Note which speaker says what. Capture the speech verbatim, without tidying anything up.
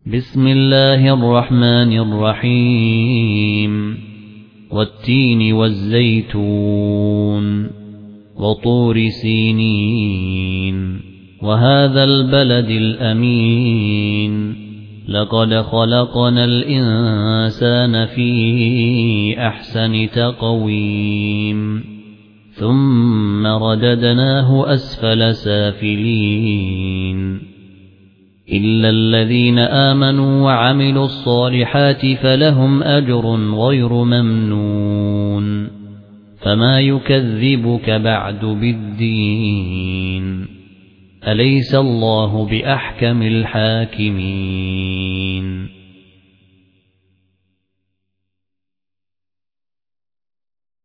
Speaker 1: بسم الله الرحمن الرحيم والتين والزيتون وطور سينين وهذا البلد الأمين لقد خلقنا الإنسان في أحسن تقويم ثم رددناه أسفل سافلين إلا الذين آمنوا وعملوا الصالحات فلهم أجر غير ممنون فما يكذبك بعد بالدين أليس الله بأحكم الحاكمين